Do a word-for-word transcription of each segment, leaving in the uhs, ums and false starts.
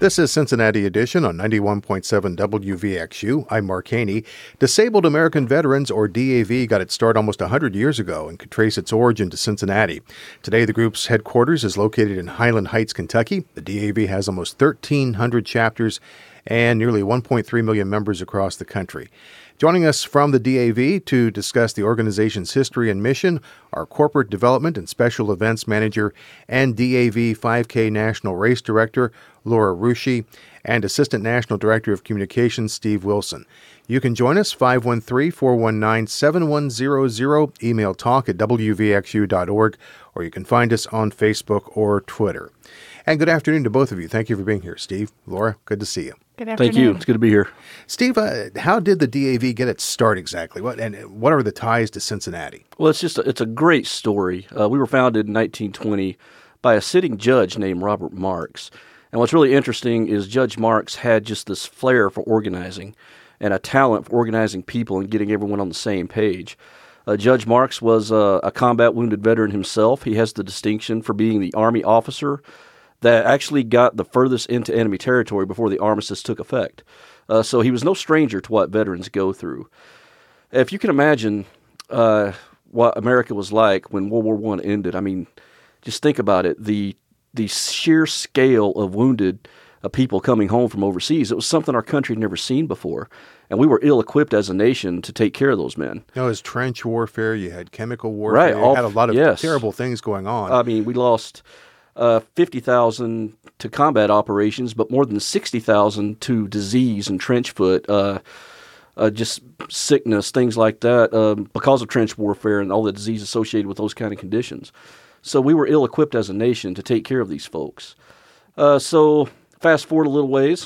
This is Cincinnati Edition on ninety-one point seven W V X U. I'm Mark Haney. Disabled American Veterans, or D A V, got its start almost one hundred years ago and could trace its origin to Cincinnati. Today, the group's headquarters is located in Highland Heights, Kentucky. The D A V has almost thirteen hundred chapters and nearly one point three million members across the country. Joining us from the D A V to discuss the organization's history and mission are Corporate Development and Special Events Manager and D A V five K National Race Director Laura Ruschi and Assistant National Director of Communications Steve Wilson. You can join us five one three, four one nine, seven one zero zero, email talk at w v x u dot org, or you can find us on Facebook or Twitter. And good afternoon to both of you. Thank you for being here, Steve. Laura, good to see you. Good afternoon. Thank you. It's good to be here. Steve, uh, how did the D A V get its start exactly? What and what are the ties to Cincinnati? Well, it's just a, it's a great story. Uh, we were founded in nineteen twenty by a sitting judge named Robert Marks. And what's really interesting is Judge Marks had just this flair for organizing and a talent for organizing people and getting everyone on the same page. Uh, Judge Marks was uh, a combat wounded veteran himself. He has the distinction for being the Army officer that actually got the furthest into enemy territory before the armistice took effect. Uh, so he was no stranger to what veterans go through. If you can imagine uh, what America was like when World War One ended, I mean, just think about it. The the sheer scale of wounded uh, people coming home from overseas, it was something our country had never seen before. And we were ill-equipped as a nation to take care of those men. You know, it was trench warfare, you had chemical warfare, right, you all, had a lot of yes. terrible things going on. I mean, we lost uh, fifty thousand to combat operations, but more than sixty thousand to disease and trench foot, uh, uh, just sickness, things like that, um, because of trench warfare and all the disease associated with those kind of conditions. So we were ill-equipped as a nation to take care of these folks. Uh, so fast forward a little ways.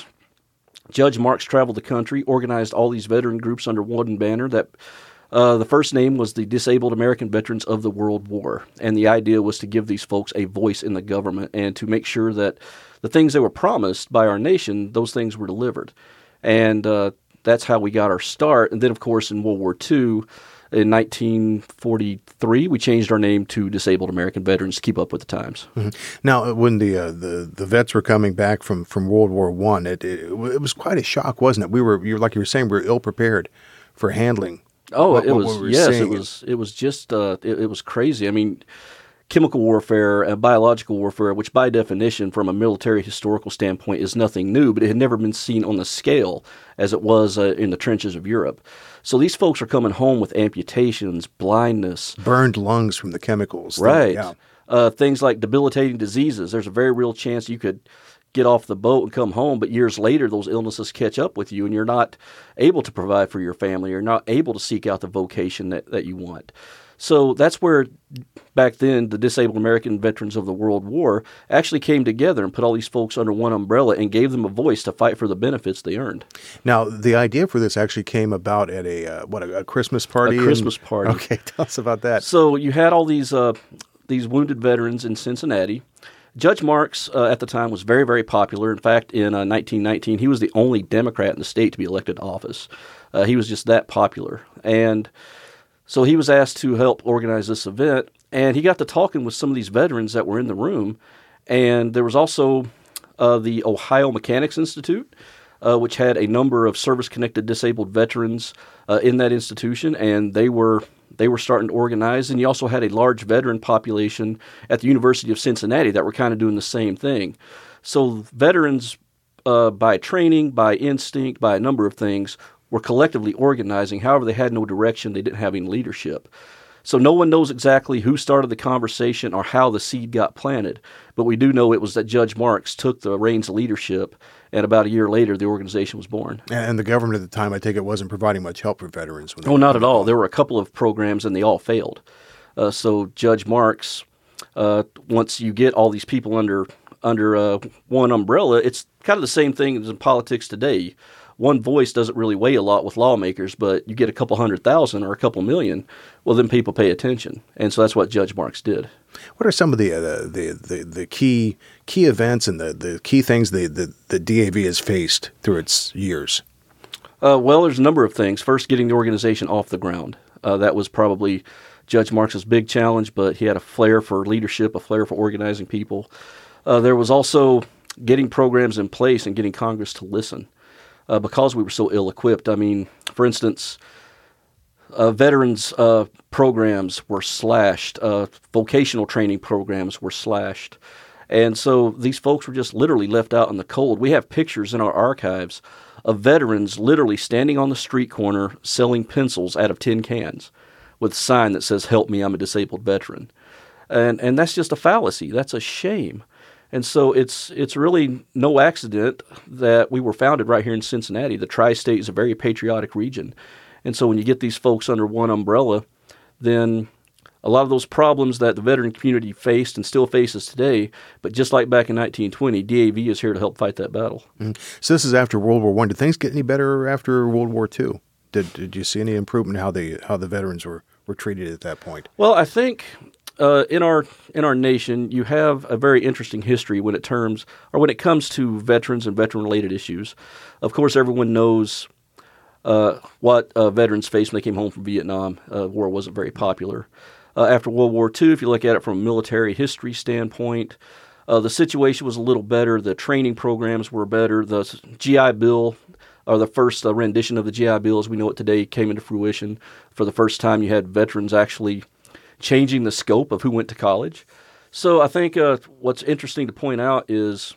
Judge Marks traveled the country, organized all these veteran groups under one banner. That uh, the first name was the Disabled American Veterans of the World War, and the idea was to give these folks a voice in the government and to make sure that the things they were promised by our nation, those things were delivered. And uh, that's how we got our start. And then, of course, in World War Two, in nineteen forty-three, we changed our name to Disabled American Veterans to keep up with the times. Mm-hmm. Now, when the, uh, the the vets were coming back from, from World War One, it, it it was quite a shock, wasn't it? We were, you like you were saying, we were ill prepared for handling. Oh, what, it what was we were yes, seeing. it was it was just uh, it, it was crazy. I mean, chemical warfare and biological warfare, which by definition, from a military historical standpoint, is nothing new, but it had never been seen on the scale as it was uh, in the trenches of Europe. So these folks are coming home with amputations, blindness, burned lungs from the chemicals. Right. Yeah. Uh, things like debilitating diseases. There's a very real chance you could get off the boat and come home, but years later those illnesses catch up with you and you're not able to provide for your family. You're not able to seek out the vocation that, that you want. So that's where, back then, the Disabled American Veterans of the World War actually came together and put all these folks under one umbrella and gave them a voice to fight for the benefits they earned. Now, the idea for this actually came about at a uh, what a, a Christmas party. A Christmas and, party. Okay, tell us about that. So you had all these uh, these wounded veterans in Cincinnati. Judge Marks uh, at the time was very, very popular. In fact, in uh, nineteen nineteen, he was the only Democrat in the state to be elected to office. Uh, he was just that popular. And so he was asked to help organize this event, and he got to talking with some of these veterans that were in the room. And there was also uh, the Ohio Mechanics Institute, uh, which had a number of service-connected disabled veterans uh, in that institution, and they were they were starting to organize. And you also had a large veteran population at the University of Cincinnati that were kind of doing the same thing. So veterans, uh, by training, by instinct, by a number of things, were collectively organizing. However, they had no direction. They didn't have any leadership. So no one knows exactly who started the conversation or how the seed got planted, but we do know it was that Judge Marks took the reins of leadership, and about a year later, the organization was born. And the government at the time, I take it, wasn't providing much help for veterans. When oh, not at all. There were a couple of programs, and they all failed. Uh, so Judge Marks, uh, once you get all these people under under uh, one umbrella, it's kind of the same thing as in politics today. One voice doesn't really weigh a lot with lawmakers, but you get a couple hundred thousand or a couple million, well, then people pay attention. And so that's what Judge Marks did. What are some of the uh, the, the the key key events and the, the key things the, the, the D A V has faced through its years? Uh, well, there's a number of things. First, getting the organization off the ground. Uh, that was probably Judge Marks' big challenge, but he had a flair for leadership, a flair for organizing people. Uh, there was also getting programs in place and getting Congress to listen uh, because we were so ill-equipped. I mean, for instance, uh, veterans uh, programs were slashed, uh, vocational training programs were slashed. And so these folks were just literally left out in the cold. We have pictures in our archives of veterans literally standing on the street corner selling pencils out of tin cans with a sign that says, "Help me, I'm a disabled veteran." And and that's just a fallacy. That's a shame. And so it's it's really no accident that we were founded right here in Cincinnati. The Tri-State is a very patriotic region. And so when you get these folks under one umbrella, then a lot of those problems that the veteran community faced and still faces today, but just like back in nineteen twenty, D A V is here to help fight that battle. Mm. So this is after World War One. Did things get any better after World War Two? Did Did you see any improvement in how the how the veterans were, were treated at that point? Well, I think uh, in our in our nation, you have a very interesting history when it terms or when it comes to veterans and veteran related issues. Of course, everyone knows uh, what uh, veterans faced when they came home from Vietnam. Uh, war wasn't very popular. Uh, after World War Two, if you look at it from a military history standpoint, uh, the situation was a little better. The training programs were better. The G I Bill, or the first uh, rendition of the G I Bill as we know it today, came into fruition. For the first time, you had veterans actually changing the scope of who went to college. So I think uh, what's interesting to point out is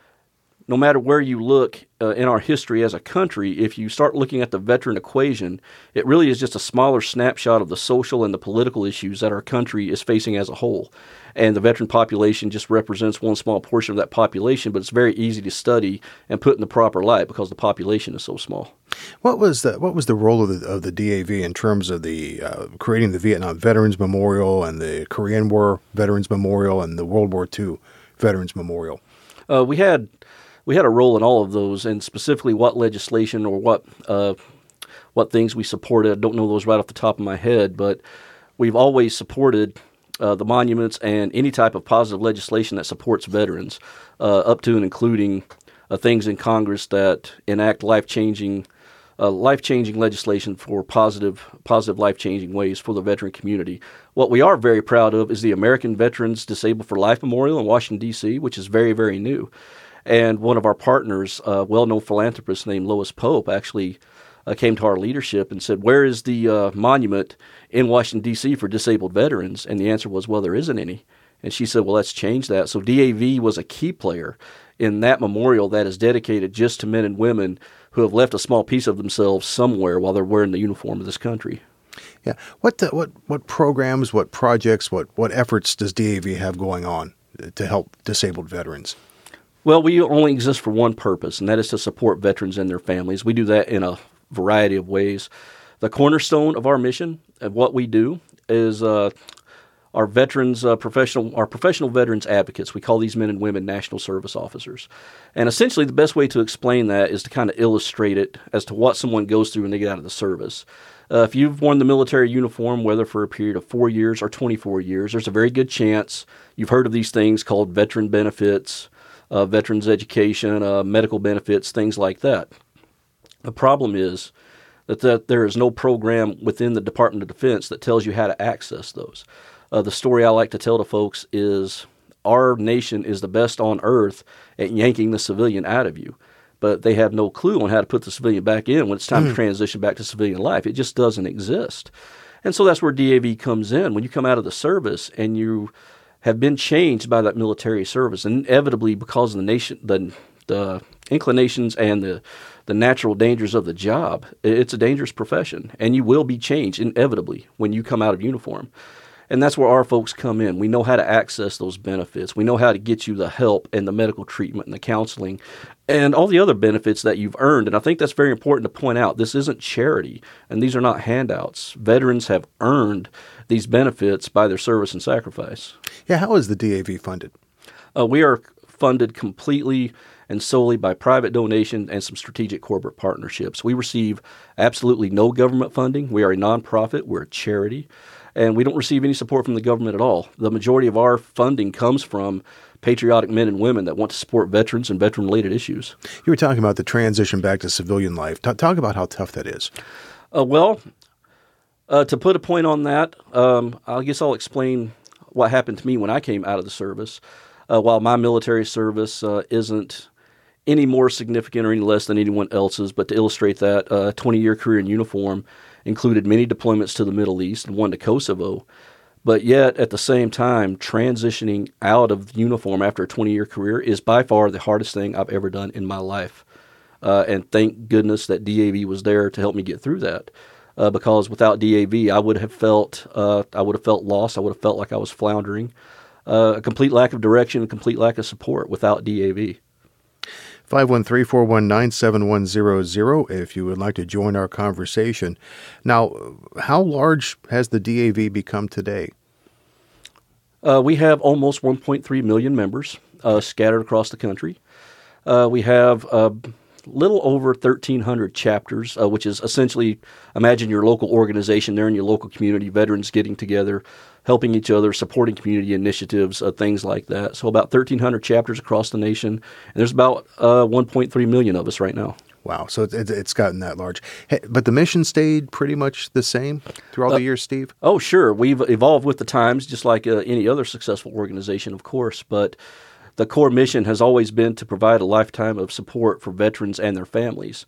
no matter where you look uh, in our history as a country, if you start looking at the veteran equation, it really is just a smaller snapshot of the social and the political issues that our country is facing as a whole. And the veteran population just represents one small portion of that population, but it's very easy to study and put in the proper light because the population is so small. What was the what was the role of the of the D A V in terms of the uh, creating the Vietnam Veterans Memorial and the Korean War Veterans Memorial and the World War Two Veterans Memorial? Uh, we had we had a role in all of those, and specifically what legislation or what uh, what things we supported. I don't know those right off the top of my head, but we've always supported uh, the monuments and any type of positive legislation that supports veterans, uh, up to and including uh, things in Congress that enact life-changing uh, life-changing legislation for positive, positive life-changing ways for the veteran community. What we are very proud of is the American Veterans Disabled for Life Memorial in Washington, D C, which is very, very new. And one of our partners, a well-known philanthropist named Lois Pope, actually uh, came to our leadership and said, "Where is the uh, monument in Washington, D C for disabled veterans?" And the answer was, "Well, there isn't any." And she said, "Well, let's change that." So D A V was a key player in that memorial that is dedicated just to men and women who have left a small piece of themselves somewhere while they're wearing the uniform of this country. Yeah. What uh, what what programs, what projects, what, what efforts does D A V have going on to help disabled veterans? Well, we only exist for one purpose, and that is to support veterans and their families. We do that in a variety of ways. The cornerstone of our mission of what we do is uh, our veterans, uh, professional, our professional veterans advocates. We call these men and women national service officers. And essentially the best way to explain that is to kind of illustrate it as to what someone goes through when they get out of the service. Uh, if you've worn the military uniform, whether for a period of four years or twenty-four years, there's a very good chance you've heard of these things called veteran benefits, uh, veterans education, uh, medical benefits, things like that. The problem is that, that there is no program within the Department of Defense that tells you how to access those. Uh, the story I like to tell to folks is our nation is the best on earth at yanking the civilian out of you, but they have no clue on how to put the civilian back in when it's time mm. to transition back to civilian life. It just doesn't exist. And so that's where D A V comes in. When you come out of the service and you have been changed by that military service, inevitably because of the nation, the, the inclinations and the, the natural dangers of the job, it's a dangerous profession, and you will be changed inevitably when you come out of uniform. And that's where our folks come in. We know how to access those benefits. We know how to get you the help and the medical treatment and the counseling and all the other benefits that you've earned. And I think that's very important to point out. This isn't charity, and these are not handouts. Veterans have earned these benefits by their service and sacrifice. Yeah, how is the D A V funded? Uh, we are funded completely and solely by private donation and some strategic corporate partnerships. We receive absolutely no government funding. We are a nonprofit. We're a charity. And we don't receive any support from the government at all. The majority of our funding comes from patriotic men and women that want to support veterans and veteran-related issues. You were talking about the transition back to civilian life. T- talk about how tough that is. Uh, well, uh, to put a point on that, um, I guess I'll explain what happened to me when I came out of the service. uh, while my military service uh, isn't any more significant or any less than anyone else's, but to illustrate that, a uh, twenty-year career in uniform included many deployments to the Middle East and one to Kosovo. But yet, at the same time, transitioning out of uniform after a twenty-year career is by far the hardest thing I've ever done in my life. Uh, and thank goodness that D A V was there to help me get through that. Uh, because without D A V, I would have felt uh, I would have felt lost. I would have felt like I was floundering. Uh, a complete lack of direction, a complete lack of support without D A V. five one three, four one nine, seven one zero zero if you would like to join our conversation. Now, how large has the D A V become today? Uh, we have almost one point three million members uh, scattered across the country. Uh, we have a uh, little over thirteen hundred chapters, uh, which is essentially, imagine your local organization there in your local community, veterans getting together, helping each other, supporting community initiatives, uh, things like that. So about thirteen hundred chapters across the nation, and there's about uh, one point three million of us right now. Wow, so it's, it's gotten that large. Hey, but the mission stayed pretty much the same through all uh, the years, Steve? Oh, sure. We've evolved with the times, just like uh, any other successful organization, of course, but the core mission has always been to provide a lifetime of support for veterans and their families,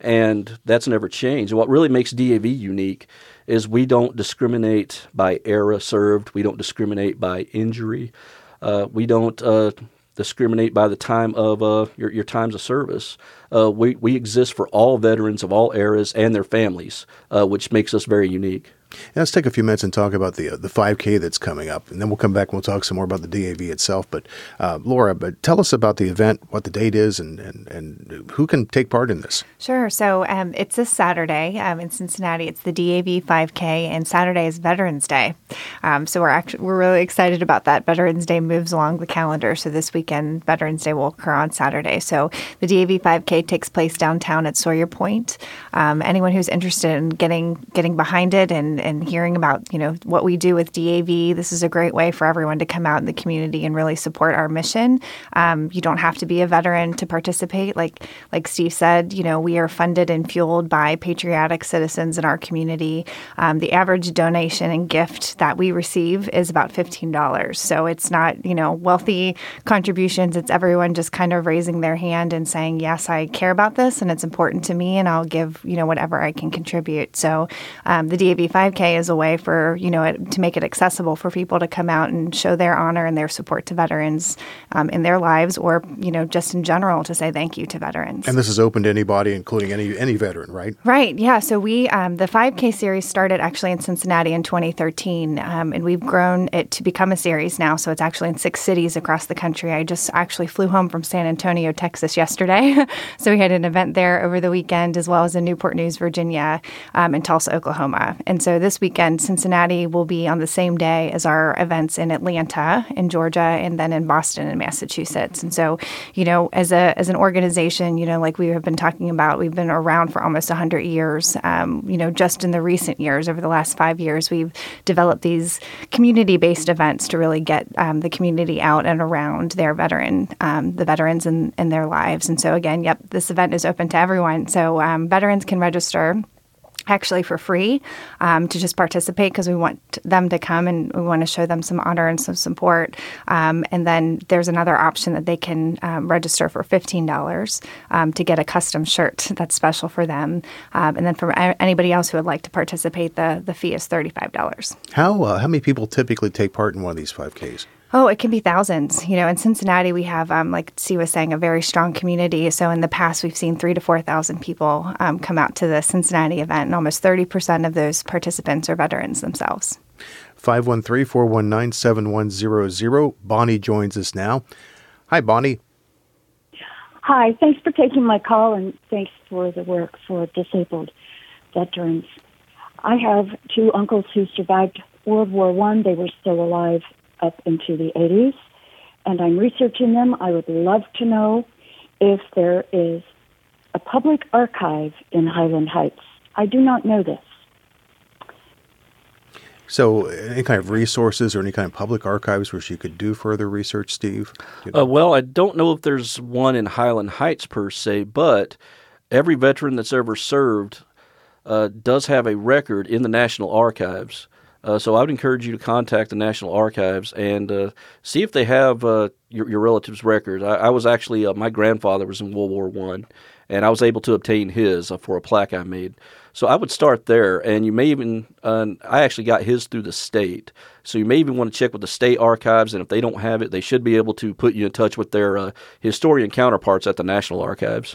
and that's never changed. What really makes D A V unique is we don't discriminate by era served. We don't discriminate by injury. Uh, we don't uh, discriminate by the time of uh, your, your times of service. Uh, we, we exist for all veterans of all eras and their families, uh, which makes us very unique. Now, let's take a few minutes and talk about the uh, the five K that's coming up, and then we'll come back and we'll talk some more about the D A V itself. But uh, Laura, but tell us about the event, what the date is, and, and, and who can take part in this. Sure. So um, it's this Saturday um, in Cincinnati. It's the D A V five K, and Saturday is Veterans Day. Um, so we're actually we're really excited about that. Veterans Day moves along the calendar, so this weekend Veterans Day will occur on Saturday. So the D A V five K takes place downtown at Sawyer Point. Um, anyone who's interested in getting getting behind it and and hearing about, you know, what we do with D A V, this is a great way for everyone to come out in the community and really support our mission. Um, you don't have to be a veteran to participate. Like like Steve said, you know, we are funded and fueled by patriotic citizens in our community. Um, the average donation and gift that we receive is about fifteen dollars. So it's not, you know, wealthy contributions. It's everyone just kind of raising their hand and saying, yes, I care about this and it's important to me and I'll give, you know, whatever I can contribute. So um, the D A V five K is a way for, you know, it, to make it accessible for people to come out and show their honor and their support to veterans um, in their lives, or, you know, just in general to say thank you to veterans. And this is open to anybody, including any any veteran, right? Right. Yeah. So we, um, the five K series started actually in Cincinnati in twenty thirteen, um, and we've grown it to become a series now. So it's actually in six cities across the country. I just actually flew home from San Antonio, Texas yesterday. So we had an event there over the weekend, as well as in Newport News, Virginia, um, and Tulsa, Oklahoma. And so this weekend, Cincinnati will be on the same day as our events in Atlanta, in Georgia, and then in Boston and Massachusetts. And so, you know, as a as an organization, you know, like we have been talking about, we've been around for almost one hundred years. Um, you know, just in the recent years, over the last five years, we've developed these community-based events to really get um, the community out and around their veteran, um, the veterans in, in their lives. And so, again, yep, this event is open to everyone. So um, veterans can register actually for free um, to just participate because we want them to come and we want to show them some honor and some support. Um, and then there's another option that they can um, register for fifteen dollars um, to get a custom shirt that's special for them. Um, and then for anybody else who would like to participate, the, the fee is thirty-five dollars. How uh, how many people typically take part in one of these five Ks? Oh, it can be thousands. You know, in Cincinnati, we have, um, like Steve was saying, a very strong community. So in the past, we've seen three to four thousand people um, come out to the Cincinnati event, and almost thirty percent of those participants are veterans themselves. five one three, four one nine, seven one zero zero. Bonnie joins us now. Hi, Bonnie. Hi. Thanks for taking my call, and thanks for the work for disabled veterans. I have two uncles who survived World War One. They were still alive up into the eighties, and I'm researching them. I would love to know if there is a public archive in Highland Heights. I do not know this. So any kind of resources or any kind of public archives where she could do further research, Steve? You know? uh, well, I don't know if there's one in Highland Heights per se, but every veteran that's ever served uh, does have a record in the National Archives Uh, so I would encourage you to contact the National Archives and uh, see if they have uh, your, your relative's records. I, I was actually, uh, my grandfather was in World War One, and I was able to obtain his uh, for a plaque I made. So I would start there, and you may even, uh, I actually got his through the state. So you may even want to check with the state archives, and if they don't have it, they should be able to put you in touch with their uh, historian counterparts at the National Archives.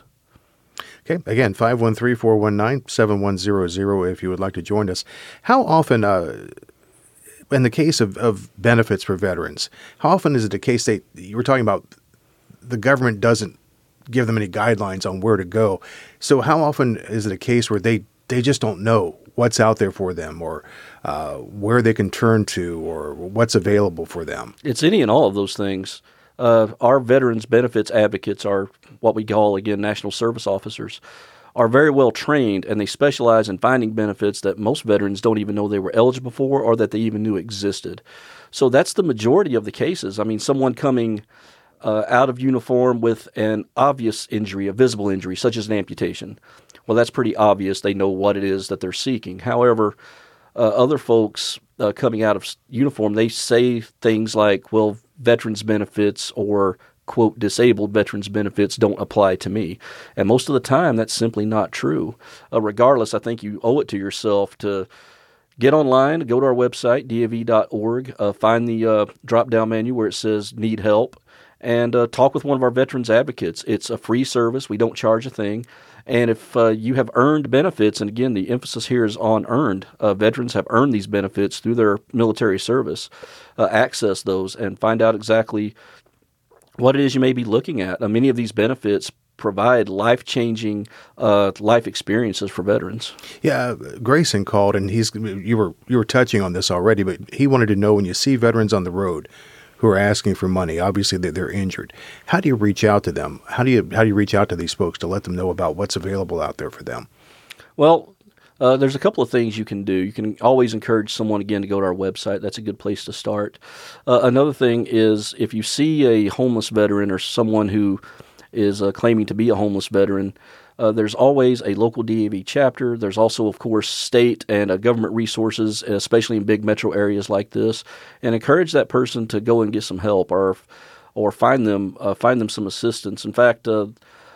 Okay, again, five one three, four one nine, seven one zero zero if you would like to join us. How often, uh, in the case of, of benefits for veterans, how often is it a case that you were talking about the government doesn't give them any guidelines on where to go? So how often is it a case where they, they just don't know what's out there for them, or uh, where they can turn to, or what's available for them? It's any and all of those things. Uh, our veterans benefits advocates are what we call, again, national service officers, are very well trained, and they specialize in finding benefits that most veterans don't even know they were eligible for or that they even knew existed. So that's the majority of the cases. I mean, someone coming uh, out of uniform with an obvious injury, a visible injury, such as an amputation. Well, that's pretty obvious. They know what it is that they're seeking. However, uh, other folks uh, coming out of uniform, they say things like, well, veterans benefits or, quote, disabled veterans benefits don't apply to me. And most of the time, that's simply not true. Uh, regardless, I think you owe it to yourself to get online, go to our website, D A V dot org, uh, find the uh, drop-down menu where it says Need Help, and uh, talk with one of our veterans advocates. It's a free service. We don't charge a thing. And if uh, you have earned benefits, and again, the emphasis here is on earned, uh, veterans have earned these benefits through their military service, uh, access those and find out exactly what it is you may be looking at. Uh, many of these benefits provide life-changing uh, life experiences for veterans. Yeah, Grayson called, and he's you were you were touching on this already, but he wanted to know, when you see veterans on the road who are asking for money, obviously they're, they're injured, how do you reach out to them? How do you how do you reach out to these folks to let them know about what's available out there for them? Well, uh, there's a couple of things you can do. You can always encourage someone, again, to go to our website. That's a good place to start. Uh, another thing is, if you see a homeless veteran or someone who is uh, claiming to be a homeless veteran, Uh, there's always a local D A V chapter. There's also, of course, state and uh, government resources, especially in big metro areas like this, and encourage that person to go and get some help or or find them uh, find them some assistance. In fact, uh,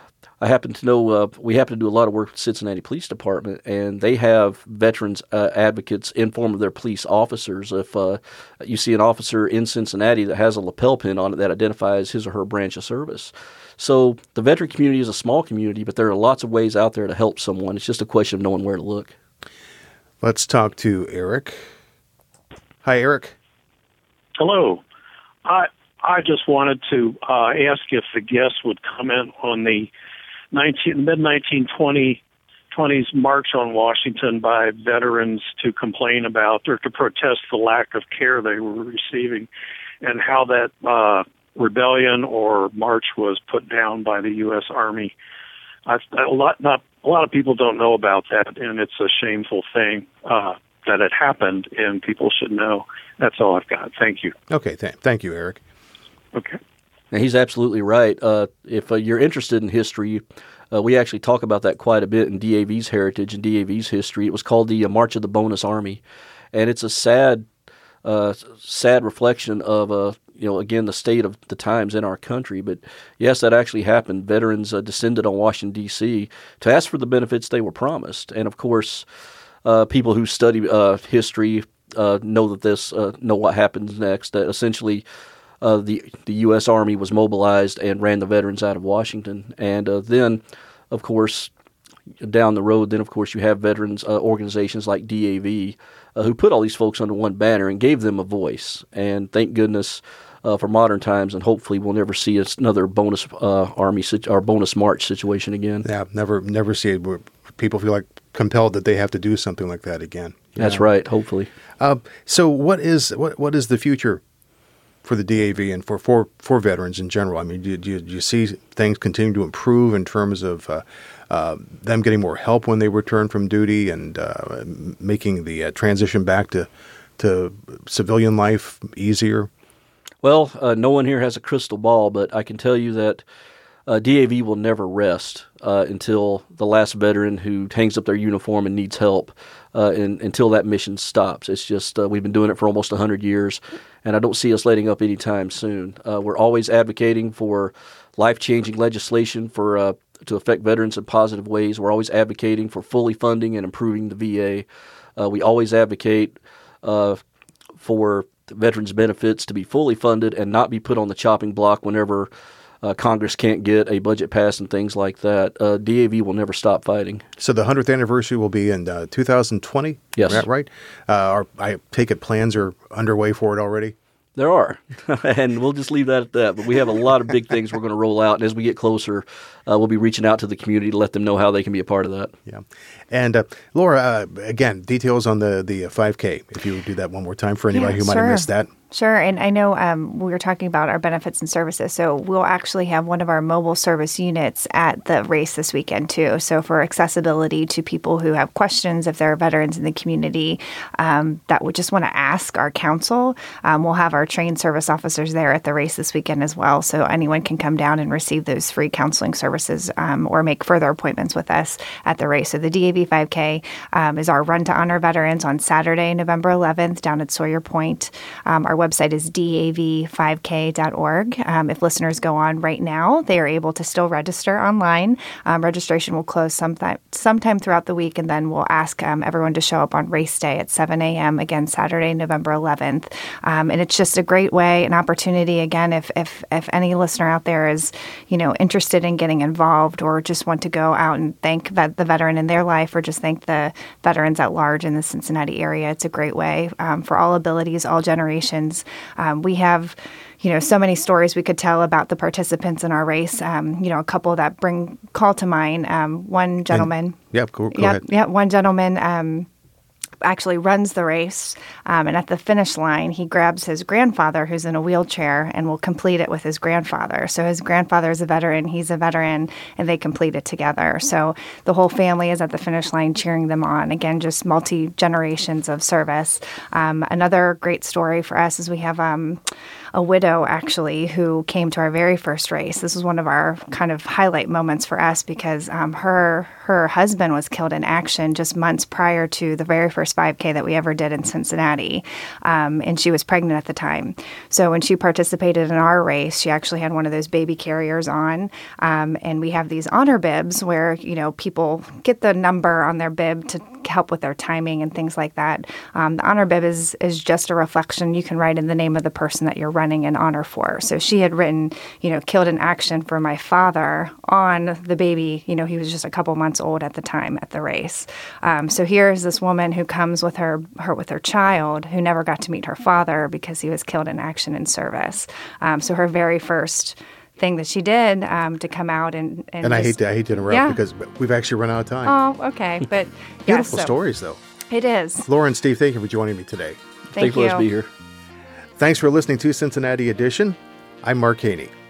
I happen to know uh, we happen to do a lot of work with Cincinnati Police Department, and they have veterans uh, advocates in form of their police officers. If uh, you see an officer in Cincinnati that has a lapel pin on it that identifies his or her branch of service. So the veteran community is a small community, but there are lots of ways out there to help someone. It's just a question of knowing where to look. Let's talk to Eric. Hi, Eric. Hello. I I just wanted to uh, ask if the guests would comment on the mid nineteen twenties March on Washington by veterans to complain about or to protest the lack of care they were receiving, and how that uh, rebellion or march was put down by the U S Army. I, a lot not a lot of people don't know about that, and it's a shameful thing uh, that it happened, and people should know. That's all I've got. Thank you. Okay, th- thank you, Eric. Okay. Now, he's absolutely right. Uh, if uh, you're interested in history, uh, we actually talk about that quite a bit in D A V's heritage and D A V's history. It was called the uh, March of the Bonus Army, and it's a sad, uh, sad reflection of, uh, you know, again, the state of the times in our country. But yes, that actually happened. Veterans uh, descended on Washington, D C to ask for the benefits they were promised, and of course, uh, people who study uh, history uh, know that this uh, know what happens next. That essentially. Uh, the the U S Army was mobilized and ran the veterans out of Washington. And uh, then, of course, down the road, then, of course, you have veterans uh, organizations like D A V uh, who put all these folks under one banner and gave them a voice. And thank goodness uh, for modern times, and hopefully we'll never see another bonus uh, army sit- or bonus march situation again. Yeah, never never see it where people feel like compelled that they have to do something like that again. That's yeah. right, hopefully. Uh, so what is what what is the future for the D A V and for, for, for veterans in general? I mean, do, do, you, do you see things continue to improve in terms of uh, uh, them getting more help when they return from duty and uh, making the uh, transition back to to civilian life easier? Well, uh, no one here has a crystal ball, but I can tell you that uh, D A V will never rest uh, until the last veteran who hangs up their uniform and needs help, uh, and, until that mission stops. It's just uh, we've been doing it for almost one hundred years, and I don't see us letting up anytime soon. Uh, we're always advocating for life-changing legislation for uh, to affect veterans in positive ways. We're always advocating for fully funding and improving the V A. Uh, we always advocate uh, for veterans' benefits to be fully funded and not be put on the chopping block whenever uh, Congress can't get a budget passed and things like that. Uh, D A V will never stop fighting. So the one hundredth anniversary will be in uh, two thousand twenty? Yes. Is that right? Uh, are, I take it plans are underway for it already? There are, and we'll just leave that at that. But we have a lot of big things we're going to roll out, and as we get closer, uh, we'll be reaching out to the community to let them know how they can be a part of that. Yeah. And uh, Laura, uh, again, details on the, the five K, if you would do that one more time for anybody Yeah, who might sure. have missed that. Sure. And I know um, we were talking about our benefits and services. So we'll actually have one of our mobile service units at the race this weekend, too. So for accessibility to people who have questions, if there are veterans in the community um, that would just want to ask our council, um, we'll have our trained service officers there at the race this weekend as well. So anyone can come down and receive those free counseling services um, or make further appointments with us at the race. So the D A V five K um, is our Run to Honor Veterans on Saturday, November eleventh, down at Sawyer Point. Um, our website is D A V five K dot org. Um, if listeners go on right now, they are able to still register online. Um, registration will close sometime, sometime throughout the week, and then we'll ask um, everyone to show up on race day at seven a.m., again, Saturday, November eleventh. Um, and it's just a great way, an opportunity, again, if, if, if any listener out there is, you know, interested in getting involved or just want to go out and thank vet- the veteran in their life or just thank the veterans at large in the Cincinnati area, it's a great way um, for all abilities, all generations. Um, we have, you know, so many stories we could tell about the participants in our race. Um, you know, a couple that bring call to mind. Um, one gentleman. And, yep, go, go yep, ahead. Yeah, one gentleman um, actually runs the race, um, and at the finish line, he grabs his grandfather, who's in a wheelchair, and will complete it with his grandfather. So his grandfather is a veteran, he's a veteran, and they complete it together. So the whole family is at the finish line cheering them on. Again, just multi-generations of service. Um, another great story for us is we have um, a widow, actually, who came to our very first race. This was one of our kind of highlight moments for us because um, her her husband was killed in action just months prior to the very first five K that we ever did in Cincinnati, um, and she was pregnant at the time. So when she participated in our race, she actually had one of those baby carriers on, um, and we have these honor bibs where, you know, people get the number on their bib to help with their timing and things like that. Um, the honor bib is is just a reflection. You can write in the name of the person that you're running in honor for. So she had written, you know, killed in action for my father on the baby. You know, he was just a couple months old at the time at the race. Um, so here's this woman who comes with her, her with her child who never got to meet her father because he was killed in action in service. Um, so her very first thing that she did um, to come out and and, And I just, hate to I hate to interrupt Yeah. because we've actually run out of time. Oh, okay, but yeah, Beautiful so stories, though. It is. Laura and Steve, thank you for joining me today. Thank Thanks for letting us you. be here. Thanks for listening to Cincinnati Edition. I'm Mark Haney.